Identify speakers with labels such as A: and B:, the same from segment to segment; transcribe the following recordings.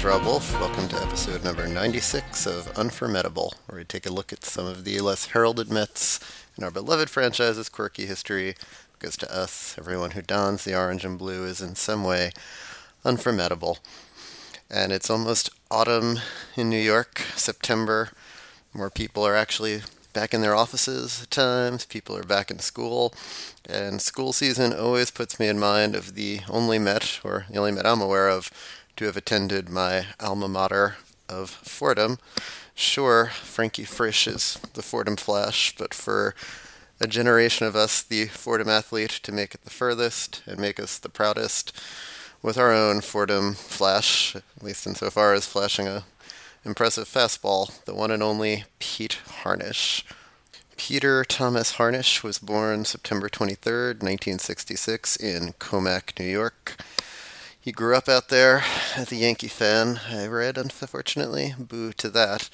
A: Rob Wolf. Welcome to episode number 96 of Unformidable, where we take a look at some of the less heralded Mets in our beloved franchise's quirky history, because to us, everyone who dons the orange and blue is in some way unformidable. And it's almost autumn in New York, September. More people are actually back in their offices at times. People are back in school. And school season always puts me in mind of the only Met, or the only Met I'm aware of, to have attended my alma mater of Fordham. Sure, Frankie Frisch is the Fordham Flash, but for a generation of us, the Fordham athlete, to make it the furthest and make us the proudest with our own Fordham Flash, at least insofar as flashing a impressive fastball, the one and only Pete Harnisch. Peter Thomas Harnisch was born September 23rd, 1966, in Commack, New York. He grew up out there as a Yankee fan, I read, unfortunately. Boo to that.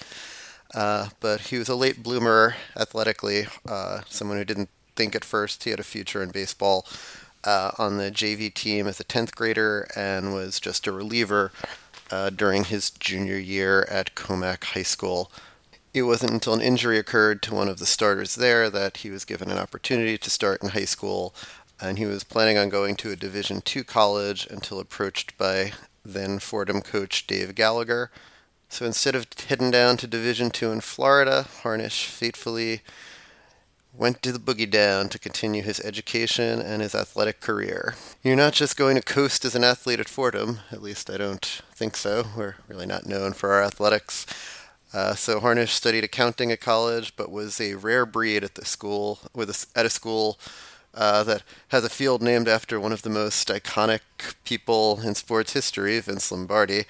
A: But he was a late bloomer athletically, someone who didn't think at first he had a future in baseball, on the JV team as a 10th grader and was just a reliever during his junior year at Commack High School. It wasn't until an injury occurred to one of the starters there that he was given an opportunity to start in high school, and he was planning on going to a Division II college until approached by then Fordham coach Dave Gallagher. So instead of heading down to Division II in Florida, Harnisch faithfully went to the boogie down to continue his education and his athletic career. You're not just going to coast as an athlete at Fordham, at least I don't think so. We're really not known for our athletics. So Harnisch studied accounting at college, but was a rare breed at the school, at a school that has a field named after one of the most iconic people in sports history, Vince Lombardi.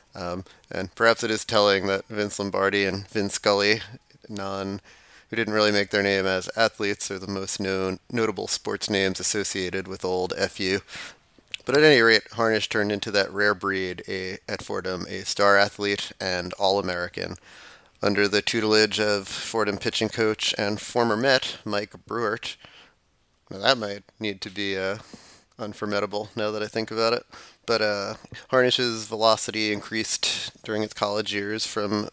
A: And perhaps it is telling that Vince Lombardi and Vin Scully, who didn't really make their name as athletes, are the most notable sports names associated with old FU. But at any rate, Harnisch turned into that rare breed at Fordham, a star athlete and All-American. Under the tutelage of Fordham pitching coach and former Met, Mike Breuert. Now that might need to be unformidable now that I think about it. But Harnisch's velocity increased during his college years from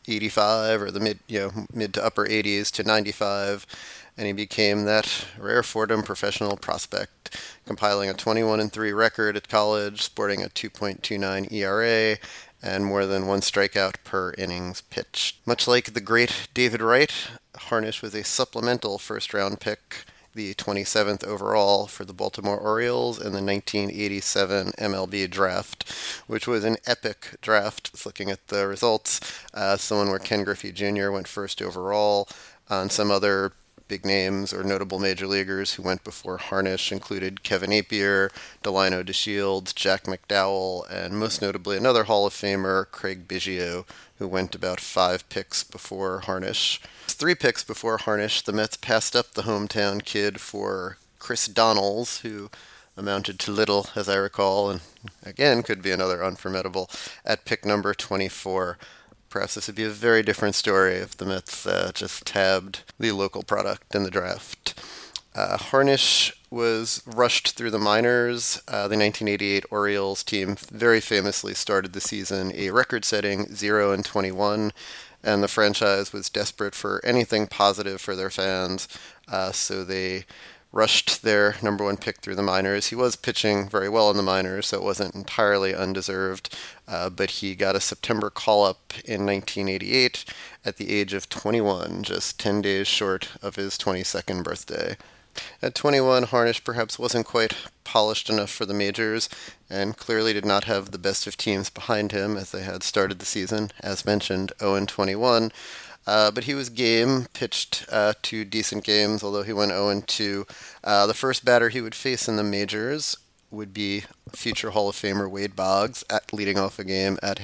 A: 85 or the mid to upper 80s to 95, and he became that rare Fordham professional prospect, compiling a 21-3 record at college, sporting a 2.29 ERA, and more than one strikeout per innings pitched. Much like the great David Wright, Harnisch was a supplemental first-round pick, the 27th overall for the Baltimore Orioles in the 1987 MLB draft, which was an epic draft. Looking at the results, someone where Ken Griffey Jr. went first overall, and some other big names or notable major leaguers who went before Harnisch included Kevin Napier, Delino DeShields, Jack McDowell, and most notably another Hall of Famer, Craig Biggio, who went about 5 picks before Harnisch. 3 picks before Harnisch, the Mets passed up the hometown kid for Chris Donnells, who amounted to little, as I recall, and again could be another unformidable, at pick number 24. Perhaps this would be a very different story if the Mets just tabbed the local product in the draft. Harnisch was rushed through the minors. The 1988 Orioles team very famously started the season a record-setting 0-21, and the franchise was desperate for anything positive for their fans, so they rushed their number one pick through the minors. He was pitching very well in the minors, so it wasn't entirely undeserved, but he got a September call-up in 1988 at the age of 21, just 10 days short of his 22nd birthday. At 21, Harnisch perhaps wasn't quite polished enough for the majors, and clearly did not have the best of teams behind him as they had started the season, as mentioned, 0-21. But he was game, pitched 2 decent games, although he went 0-2. The first batter he would face in the majors would be future Hall of Famer Wade Boggs, leading off a game at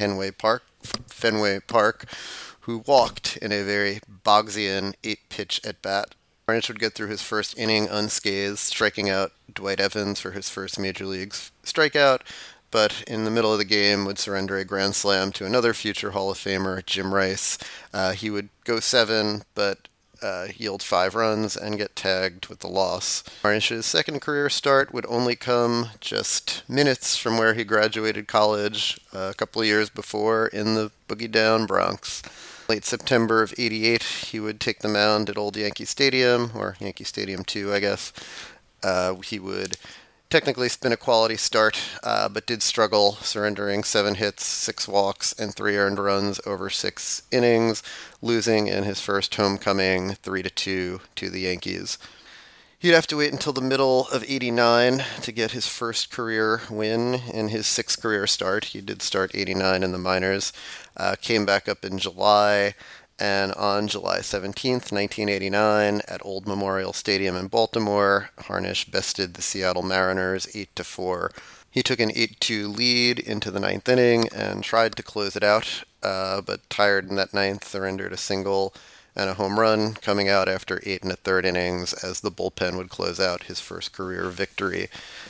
A: Fenway Park, who walked in a very Boggsian 8-pitch at-bat. Harnisch would get through his first inning unscathed, striking out Dwight Evans for his first major league strikeout, but in the middle of the game would surrender a grand slam to another future Hall of Famer, Jim Rice. He would go 7, but yield 5 runs and get tagged with the loss. Harnish's second career start would only come just minutes from where he graduated college a couple of years before in the Boogie Down Bronx. Late September of '88, he would take the mound at Old Yankee Stadium, or Yankee Stadium 2, I guess. He would technically spin a quality start, but did struggle, surrendering 7 hits, 6 walks, and 3 earned runs over 6 innings, losing in his first homecoming 3-2 to the Yankees. He'd have to wait until the middle of '89 to get his first career win in his 6th career start. He did start '89 in the minors, came back up in July, and on July 17th, 1989, at Old Memorial Stadium in Baltimore, Harnish bested the Seattle Mariners 8-4. He took an 8-2 lead into the 9th inning and tried to close it out, but tired in that 9th, surrendered a single and a home run, coming out after 8 1/3 innings as the bullpen would close out his first career victory.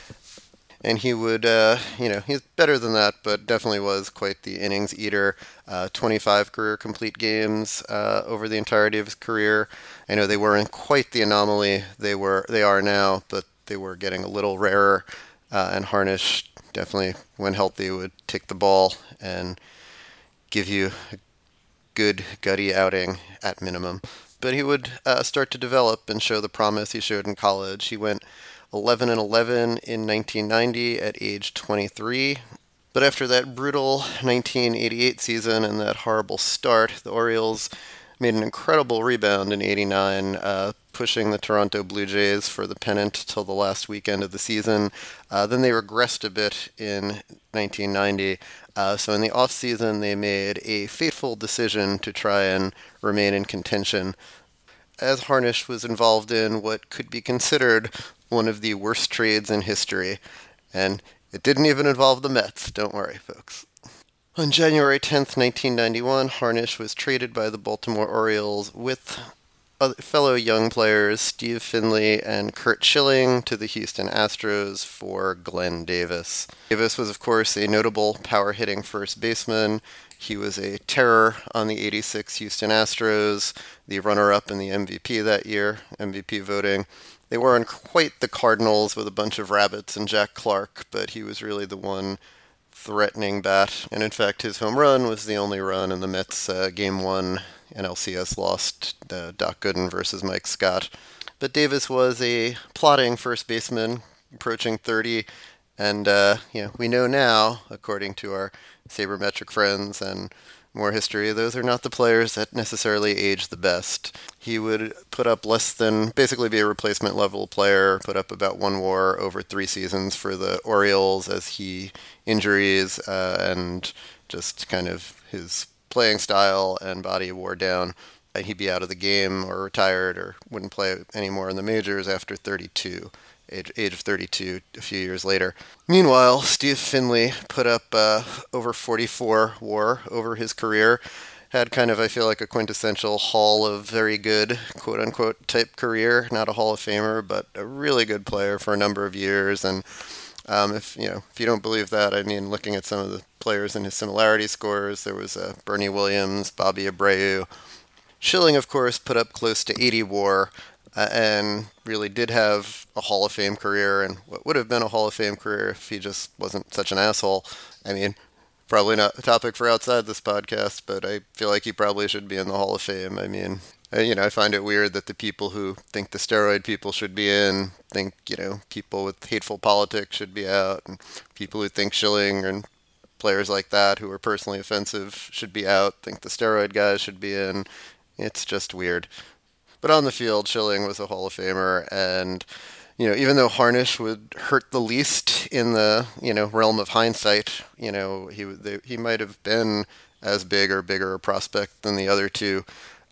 A: And he would, he's better than that, but definitely was quite the innings eater. 25 career complete games over the entirety of his career. I know they weren't quite the anomaly they are now, but they were getting a little rarer. And Harnish definitely, when healthy, would take the ball and give you a good gutty outing at minimum. But he would start to develop and show the promise he showed in college. He went 11-11 in 1990 at age 23. But after that brutal 1988 season and that horrible start, the Orioles made an incredible rebound in '89, pushing the Toronto Blue Jays for the pennant till the last weekend of the season. Then they regressed a bit in 1990. So in the offseason, they made a fateful decision to try and remain in contention, as Harnish was involved in what could be considered one of the worst trades in history. And it didn't even involve the Mets, don't worry, folks. On January 10th, 1991, Harnish was traded by the Baltimore Orioles with fellow young players Steve Finley and Curt Schilling to the Houston Astros for Glenn Davis. Davis was, of course, a notable power-hitting first baseman. He was a terror on the '86 Houston Astros, the runner-up in the MVP that year, MVP voting. They weren't quite the Cardinals with a bunch of rabbits and Jack Clark, but he was really the one threatening bat. And in fact, his home run was the only run in the Mets' Game 1 NLCS lost, Doc Gooden versus Mike Scott. But Davis was a plodding first baseman, approaching 30, and we know now, according to our sabermetric friends and more history, those are not the players that necessarily age the best. He would put up less than, basically be a replacement level player, put up about 1 WAR over 3 seasons for the Orioles as injuries and just kind of his playing style and body wore down. He'd be out of the game or retired or wouldn't play anymore in the majors after 32. Age of 32 a few years later. Meanwhile, Steve Finley put up over 44 WAR over his career. Had kind of, I feel like, a quintessential Hall of Very Good, quote-unquote, type career. Not a Hall of Famer, but a really good player for a number of years. And if you don't believe that, I mean, looking at some of the players in his similarity scores, there was Bernie Williams, Bobby Abreu. Schilling, of course, put up close to 80 WAR. And really did have a Hall of Fame career, and what would have been a Hall of Fame career if he just wasn't such an asshole. I mean, probably not a topic for outside this podcast, but I feel like he probably should be in the Hall of Fame. I mean, I find it weird that the people who think the steroid people should be in think, people with hateful politics should be out, and people who think Schilling and players like that who are personally offensive should be out, think the steroid guys should be in. It's just weird. But on the field, Schilling was a Hall of Famer, and even though Harnish would hurt the least in the realm of hindsight, he might have been as big or bigger a prospect than the other two,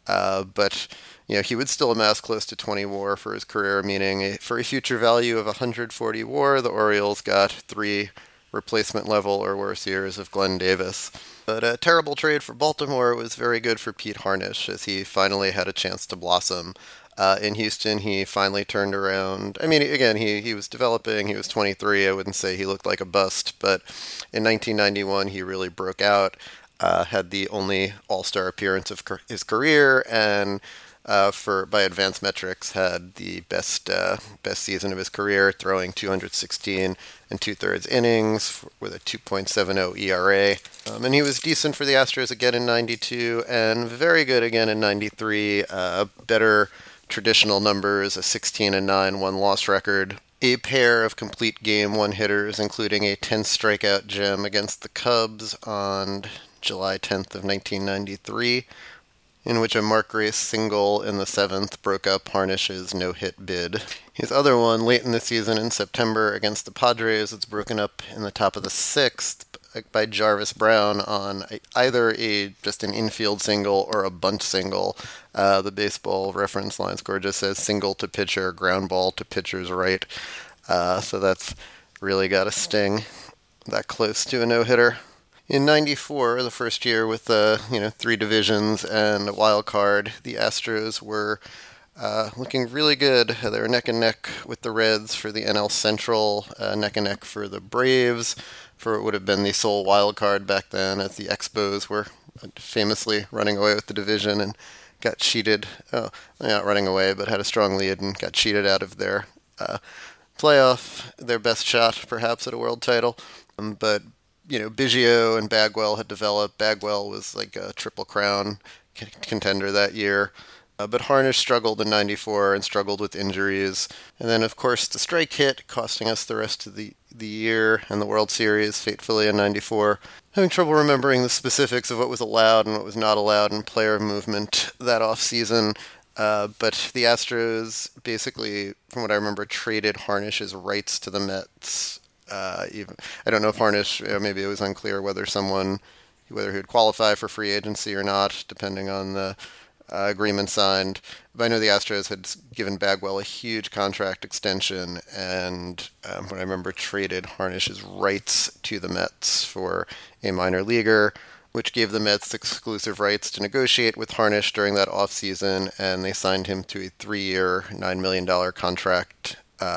A: but he would still amass close to 20 WAR for his career, meaning for a future value of 140 WAR, the Orioles got 3 replacement level or worse years of Glenn Davis. But a terrible trade for Baltimore was very good for Pete Harnish, as he finally had a chance to blossom. In Houston, he finally turned around. I mean, again, he was developing. He was 23. I wouldn't say he looked like a bust, but in 1991, he really broke out, had the only All-Star appearance of his career, and for by advanced metrics, had the best season of his career, throwing 216 and two-thirds innings with a 2.70 ERA. And he was decent for the Astros again in 92 and very good again in 93. Better traditional numbers, a 16 and 9 one-loss record. A pair of complete game one hitters, including a 10 strikeout gem against the Cubs on July 10th of 1993, in which a Mark Grace single in the seventh broke up Harnish's no-hit bid. His other one, late in the season in September against the Padres, was broken up in the top of the sixth by Jarvis Brown on either just an infield single or a bunt single. The baseball reference line score just says single to pitcher, ground ball to pitcher's right. So that's really got a sting, that close to a no-hitter. In 94, the first year with three divisions and a wild card, the Astros were looking really good. They were neck and neck with the Reds for the NL Central, neck and neck for the Braves, for what would have been the sole wild card back then, as the Expos were famously running away with the division and got cheated. Oh, not running away, but had a strong lead and got cheated out of their playoff, their best shot perhaps at a world title. But Biggio and Bagwell had developed. Bagwell was like a Triple Crown contender that year. But Harnish struggled in 94 and struggled with injuries. And then, of course, the strike hit, costing us the rest of the year and the World Series, fatefully in 94. Having trouble remembering the specifics of what was allowed and what was not allowed in player movement that offseason. But the Astros basically, from what I remember, traded Harnish's rights to the Mets. I don't know if Harnish, maybe it was unclear whether he would qualify for free agency or not, depending on the agreement signed. But I know the Astros had given Bagwell a huge contract extension, and what I remember, traded Harnish's rights to the Mets for a minor leaguer, which gave the Mets exclusive rights to negotiate with Harnish during that offseason, and they signed him to a 3-year, $9 million contract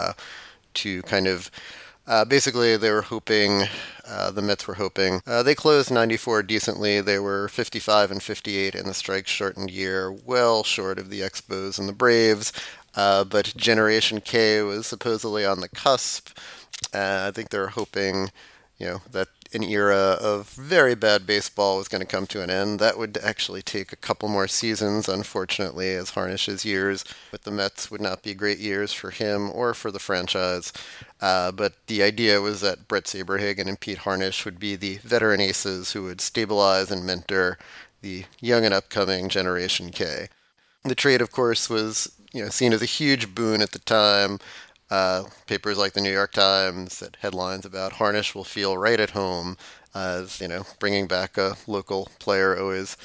A: to kind of basically, they were hoping, the Mets were hoping. They closed 94 decently. They were 55 and 58 in the strike-shortened year, well short of the Expos and the Braves. But Generation K was supposedly on the cusp. I think they were hoping, that an era of very bad baseball was going to come to an end. That would actually take a couple more seasons, unfortunately, as Harnish's years with the Mets would not be great years for him or for the franchise. But the idea was that Brett Saberhagen and Pete Harnish would be the veteran aces who would stabilize and mentor the young and upcoming Generation K. The trade, of course, was seen as a huge boon at the time. Papers like the New York Times had headlines about Harnish will feel right at home, as bringing back a local player always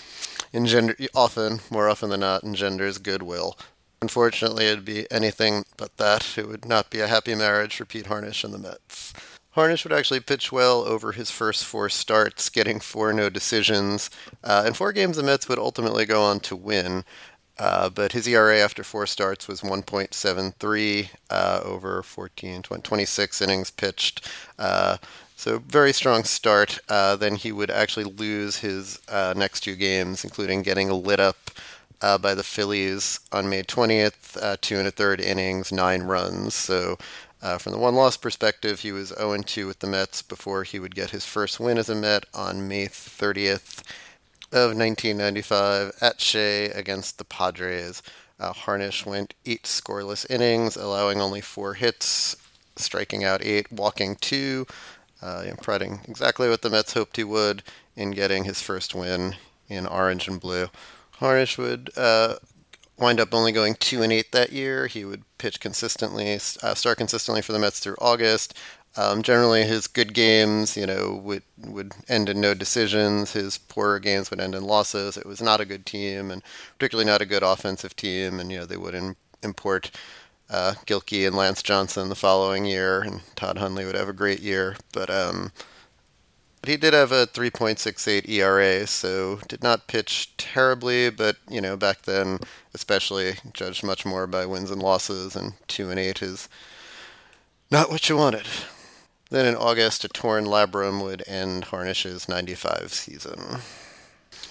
A: more often than not, engenders goodwill. Unfortunately, it'd be anything but that. It would not be a happy marriage for Pete Harnish and the Mets. Harnish would actually pitch well over his first 4 starts, getting 4 no decisions. In 4 games, the Mets would ultimately go on to win. But his ERA after 4 starts was 1.73 over 26 innings pitched. So very strong start. Then he would actually lose his next 2 games, including getting lit up by the Phillies on May 20th, 2 1/3 innings, 9 runs. So from the one-loss perspective, he was 0-2 with the Mets before he would get his first win as a Met on May 30th. Of 1995 at Shea against the Padres. Harnish went 8 scoreless innings, allowing only 4 hits, striking out 8, walking 2, providing exactly what the Mets hoped he would in getting his first win in orange and blue. Harnish would wind up only going 2-8 that year. He would pitch consistently, start consistently for the Mets through August. Generally, his good games, would end in no decisions. His poorer games would end in losses. It was not a good team, and particularly not a good offensive team. And they would import Gilkey and Lance Johnson the following year, and Todd Hundley would have a great year. But he did have a 3.68 ERA, so did not pitch terribly. But back then, especially, judged much more by wins and losses, and 2-8 is not what you wanted. Then in August, a torn labrum would end Harnish's 95 season.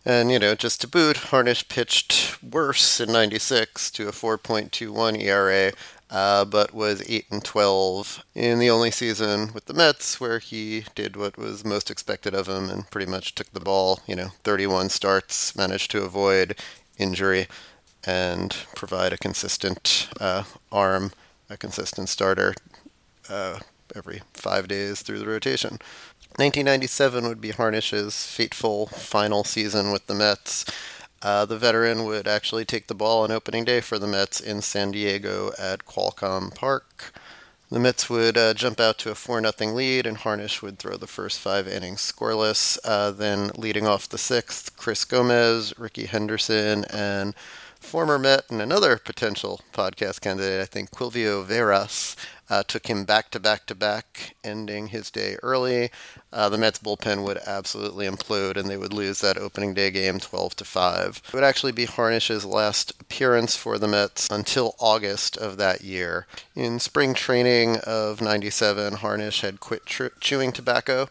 A: And, just to boot, Harnish pitched worse in 96 to a 4.21 ERA, but was 8-12 in the only season with the Mets where he did what was most expected of him and pretty much took the ball, 31 starts, managed to avoid injury and provide a consistent arm, a consistent starter every 5 days through the rotation. 1997 would be Harnish's fateful final season with the Mets. The veteran would actually take the ball on opening day for the Mets in San Diego at Qualcomm Park. The Mets would jump out to a 4-0 lead, and Harnish would throw the first 5 innings scoreless. Then, leading off the sixth, Chris Gomez, Ricky Henderson, and former Met and another potential podcast candidate, I think, Quilvio Veras, took him back to back to back, ending his day early. The Mets bullpen would absolutely implode, and they would lose that opening day game 12-5. It would actually be Harnish's last appearance for the Mets until August of that year. In spring training of 97, Harnish had quit chewing tobacco,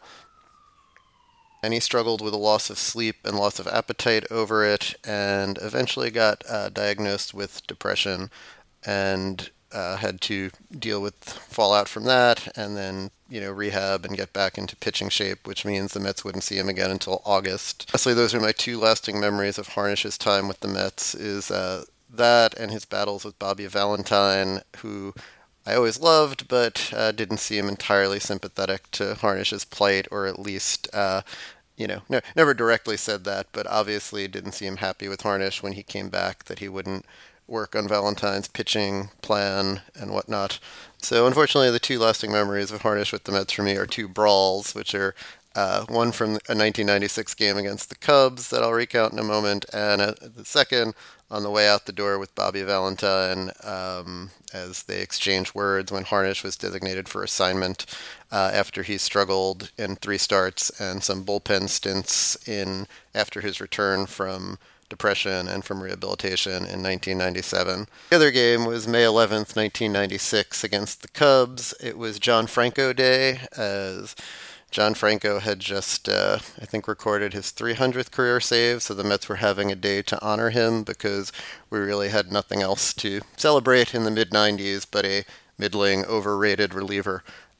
A: and he struggled with a loss of sleep and loss of appetite over it, and eventually got diagnosed with depression and had to deal with fallout from that, and then rehab and get back into pitching shape, which means the Mets wouldn't see him again until August. Honestly, those are my two lasting memories of Harnish's time with the Mets, is that and his battles with Bobby Valentine, who I always loved, but didn't seem entirely sympathetic to Harnish's plight, or at least never directly said that, but obviously didn't seem happy with Harnish when he came back, that he wouldn't work on Valentine's pitching plan and whatnot. So unfortunately, the two lasting memories of Harnish with the Mets for me are two brawls, which are one from a 1996 game against the Cubs that I'll recount in a moment, and the second on the way out the door with Bobby Valentine, as they exchanged words when Harnish was designated for assignment after he struggled in 3 starts and some bullpen stints after his return from depression and from rehabilitation in 1997. The other game was May 11th, 1996 against the Cubs. It was John Franco Day, as John Franco had just, I think, recorded his 300th career save, so the Mets were having a day to honor him because we really had nothing else to celebrate in the mid-90s but a middling, overrated reliever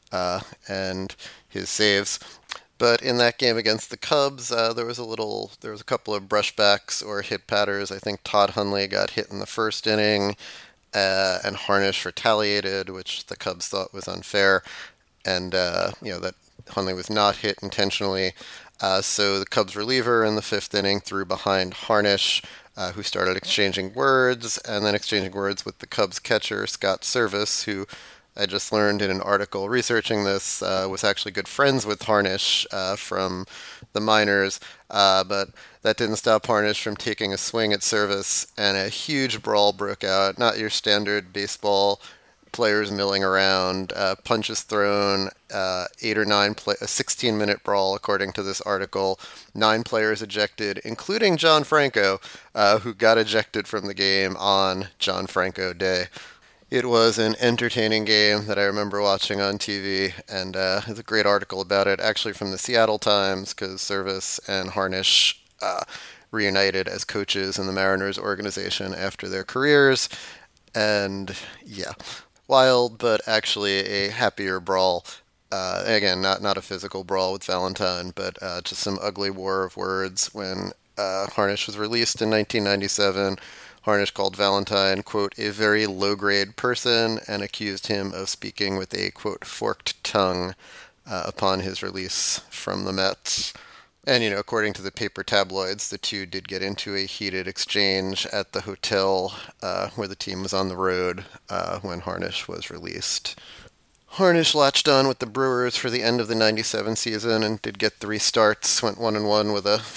A: and his saves. But in that game against the Cubs, there was a couple of brushbacks or hit patters. I think Todd Hundley got hit in the first inning, and Harnish retaliated, which the Cubs thought was unfair, and that Hundley was not hit intentionally. So the Cubs reliever in the 5th inning threw behind Harnish, who started exchanging words, and then exchanging words with the Cubs catcher, Scott Servais, who I just learned in an article researching this was actually good friends with Harnish from the minors, but that didn't stop Harnish from taking a swing at Servais, and a huge brawl broke out. Not your standard baseball players milling around, punches thrown, 8 or 9 a 16-minute brawl according to this article. 9 players ejected, including John Franco, who got ejected from the game on John Franco Day. It was an entertaining game that I remember watching on TV, and there's a great article about it, actually from the Seattle Times, because Servais and Harnish reunited as coaches in the Mariners organization after their careers, and yeah, wild, but actually a happier brawl. Again, not a physical brawl with Valentine, but just some ugly war of words when Harnish was released in 1997. Harnish called Valentine, quote, a very low-grade person, and accused him of speaking with a, quote, forked tongue upon his release from the Mets. And, according to the paper tabloids, the two did get into a heated exchange at the hotel where the team was on the road when Harnish was released. Harnish latched on with the Brewers for the end of the 97 season and did get 3 starts, went 1-1 with a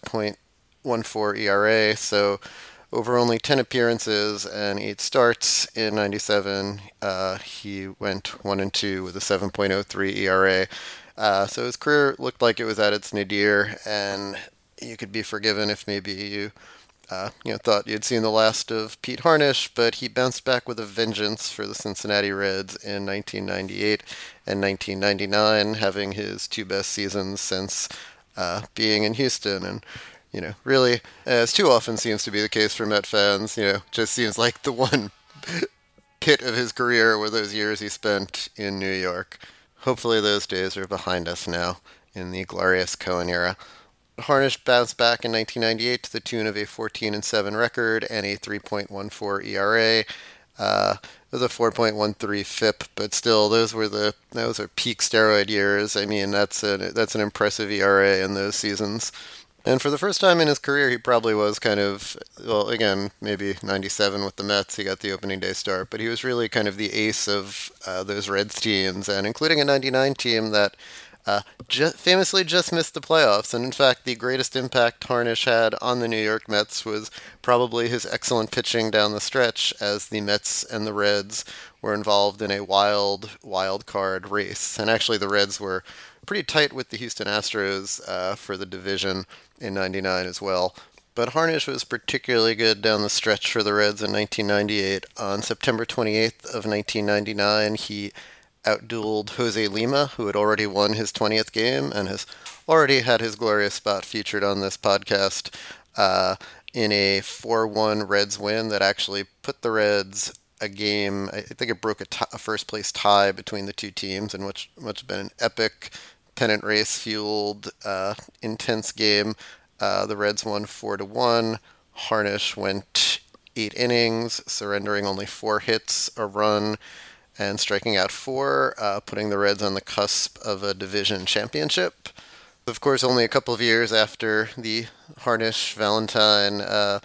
A: 5.14 ERA, so over only 10 appearances and 8 starts in 97, he went 1-2 with a 7.03 ERA. So his career looked like it was at its nadir, and you could be forgiven if maybe you thought you'd seen the last of Pete Harnish, but he bounced back with a vengeance for the Cincinnati Reds in 1998 and 1999, having his 2 best seasons since being in Houston, and really, as too often seems to be the case for Met fans, just seems like the one pit of his career were those years he spent in New York. Hopefully, those days are behind us now in the glorious Cohen era. Harnish bounced back in 1998 to the tune of a 14-7 record and a 3.14 ERA. It was a 4.13 FIP, but still, those are peak steroid years. I mean, that's an impressive ERA in those seasons. And for the first time in his career, he probably was kind of, well, again, maybe 97 with the Mets. He got the opening day start, but he was really kind of the ace of those Reds teams, and including a 99 team that famously just missed the playoffs. And in fact, the greatest impact Harnish had on the New York Mets was probably his excellent pitching down the stretch as the Mets and the Reds were involved in a wild card race. And actually, the Reds were pretty tight with the Houston Astros for the division in 99 as well. But Harnish was particularly good down the stretch for the Reds in 1998. On September 28th of 1999, he outdueled Jose Lima, who had already won his 20th game and has already had his glorious spot featured on this podcast, in a 4-1 Reds win that actually put the Reds a game. I think it broke a first place tie between the two teams, in which must have been an epic pennant race fueled, intense game. The Reds won 4-1. Harnish went 8 innings, surrendering only 4 hits, a run, and striking out 4, putting the Reds on the cusp of a division championship. Of course, only a couple of years after the Harnish Valentine,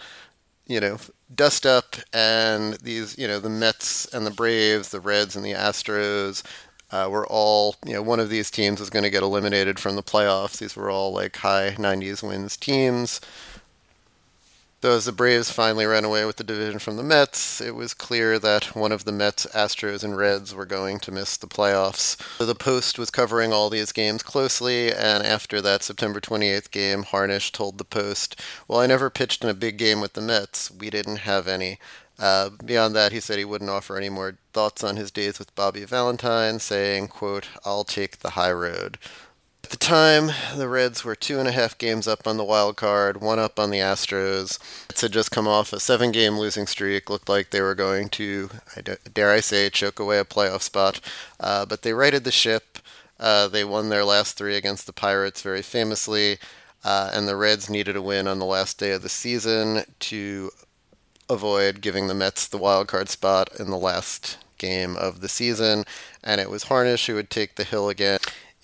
A: dust up, and these, the Mets and the Braves, the Reds and the Astros, were all, one of these teams was going to get eliminated from the playoffs. These were all like high 90s wins teams. Though as the Braves finally ran away with the division from the Mets, it was clear that one of the Mets, Astros, and Reds were going to miss the playoffs. So the Post was covering all these games closely, and after that September 28th game, Harnish told the Post, "Well, I never pitched in a big game with the Mets. We didn't have any." Beyond that, he said he wouldn't offer any more thoughts on his days with Bobby Valentine, saying, quote, "I'll take the high road." At the time, the Reds were 2.5 games up on the wild card, 1 up on the Astros. Reds had just come off a 7-game losing streak. Looked like they were going to, dare I say, choke away a playoff spot. But they righted the ship. They won their last 3 against the Pirates very famously. And the Reds needed a win on the last day of the season to avoid giving the Mets the wild card spot in the last game of the season. And it was Harnish who would take the hill again.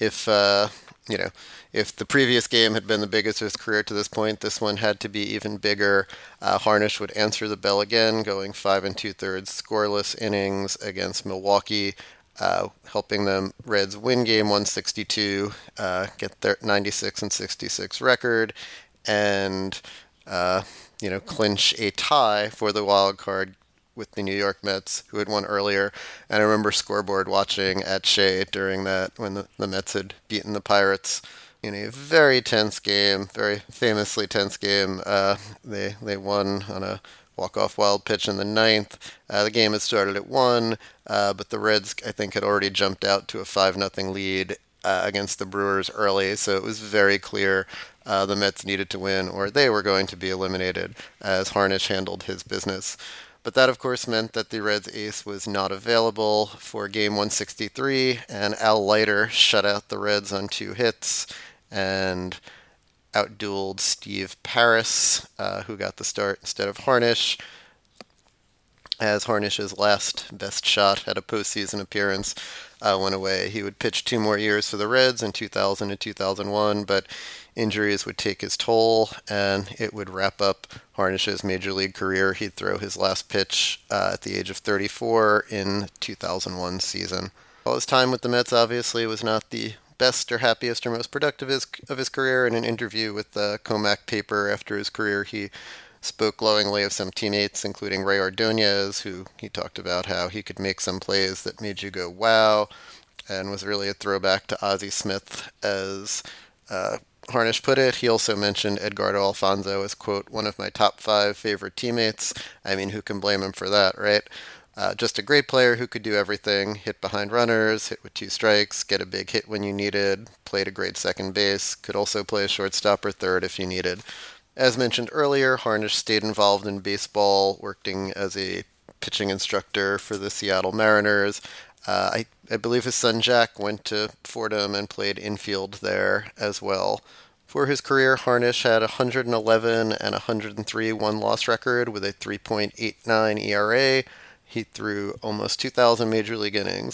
A: If the previous game had been the biggest of his career to this point, this one had to be even bigger. Harnish would answer the bell again, going 5 2/3 scoreless innings against Milwaukee, helping the Reds win game 162, get their 96-66 record, and clinch a tie for the wild card with the New York Mets, who had won earlier. And I remember scoreboard watching at Shea during that when the Mets had beaten the Pirates in a very tense game, very famously tense game. They won on a walk-off wild pitch in the ninth. The game had started at 1, but the Reds, I think, had already jumped out to a 5-0 lead against the Brewers early, so it was very clear the Mets needed to win or they were going to be eliminated as Harnish handled his business. But that, of course, meant that the Reds ace was not available for game 163, and Al Leiter shut out the Reds on 2 hits and outdueled Steve Paris, who got the start instead of Harnish, as Harnish's last best shot at a postseason appearance went away. He would pitch 2 more years for the Reds in 2000 and 2001, but injuries would take his toll, and it would wrap up Harnish's major league career. He'd throw his last pitch at the age of 34 in 2001 season. While his time with the Mets obviously was not the best or happiest or most productive of his career, in an interview with the Comac paper after his career, he spoke glowingly of some teammates, including Ray Ordonez, who he talked about how he could make some plays that made you go, wow, and was really a throwback to Ozzie Smith, as Harnish put it. He also mentioned Edgardo Alfonzo as, quote, "one of my top 5 favorite teammates." I mean, who can blame him for that, right? Just a great player who could do everything: hit behind runners, hit with 2 strikes, get a big hit when you needed, played a great second base, could also play a shortstop or third if you needed. As mentioned earlier, Harnisch stayed involved in baseball, working as a pitching instructor for the Seattle Mariners. I believe his son Jack went to Fordham and played infield there as well. For his career, Harnisch had 111 and 103 one-loss record with a 3.89 ERA. He threw almost 2,000 major league innings,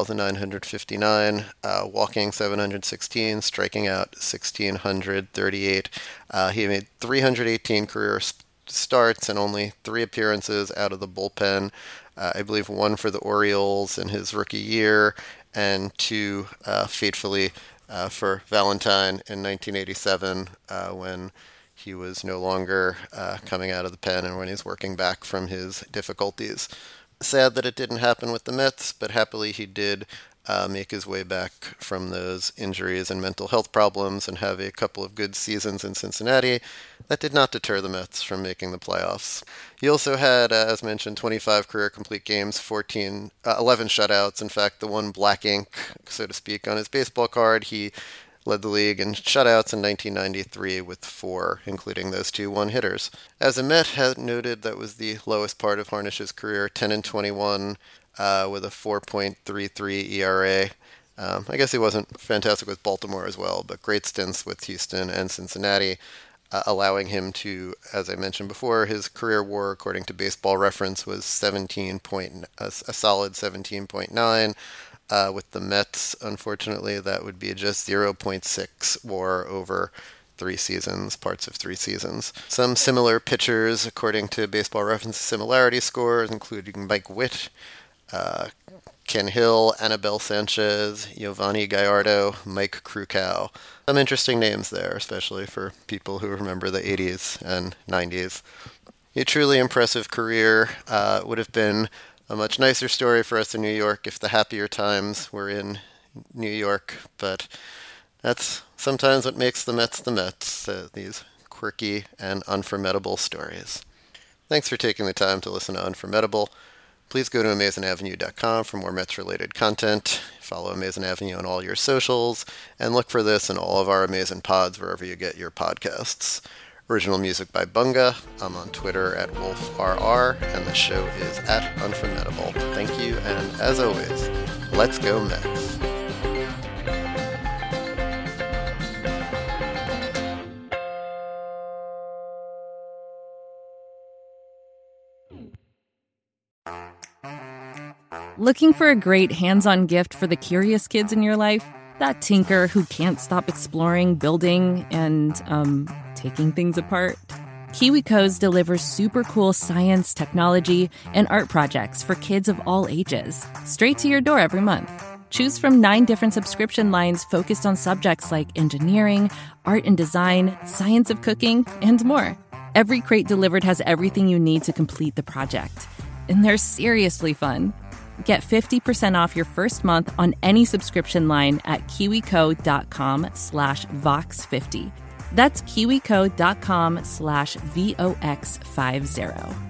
A: 1,959, walking 716, striking out 1,638. He made 318 career starts and only 3 appearances out of the bullpen. I believe 1 for the Orioles in his rookie year, and 2 fatefully for Valentine in 1987 when he was no longer coming out of the pen and when he's working back from his difficulties. Sad that it didn't happen with the Mets, but happily he did make his way back from those injuries and mental health problems and have a couple of good seasons in Cincinnati. That did not deter the Mets from making the playoffs. He also had, as mentioned, 25 career complete games, 11 shutouts. In fact, the one black ink, so to speak, on his baseball card, he led the league in shutouts in 1993 with 4, including those 2 one-hitters. As a Met had noted, that was the lowest part of Harnisch's career, 10-21 with a 4.33 ERA. I guess he wasn't fantastic with Baltimore as well, but great stints with Houston and Cincinnati, allowing him to, as I mentioned before, his career WAR, according to Baseball Reference, was a solid 17.9. With the Mets, unfortunately, that would be just 0.6 WAR over 3 seasons, parts of 3 seasons. Some similar pitchers, according to Baseball Reference similarity scores, including Mike Witt, Ken Hill, Anibal Sanchez, Giovanni Gallardo, Mike Krukow. Some interesting names there, especially for people who remember the 80s and 90s. A truly impressive career. Would have been a much nicer story for us in New York if the happier times were in New York, but that's sometimes what makes the Mets, these quirky and unforgettable stories. Thanks for taking the time to listen to Unforgettable. Please go to AmazingAvenue.com for more Mets-related content. Follow Amazing Avenue on all your socials, and look for this and all of our amazing pods wherever you get your podcasts. Original music by Bunga. I'm on Twitter at WolfRR, and the show is at Unforgettable. Thank you, and as always, let's go Mets.
B: Looking for a great hands-on gift for the curious kids in your life? That tinker who can't stop exploring, building, and, taking things apart? KiwiCo's delivers super cool science, technology, and art projects for kids of all ages, straight to your door every month. Choose from 9 different subscription lines focused on subjects like engineering, art and design, science of cooking, and more. Every crate delivered has everything you need to complete the project. And they're seriously fun. Get 50% off your first month on any subscription line at kiwico.com/vox50. That's kiwico.com/VOX50.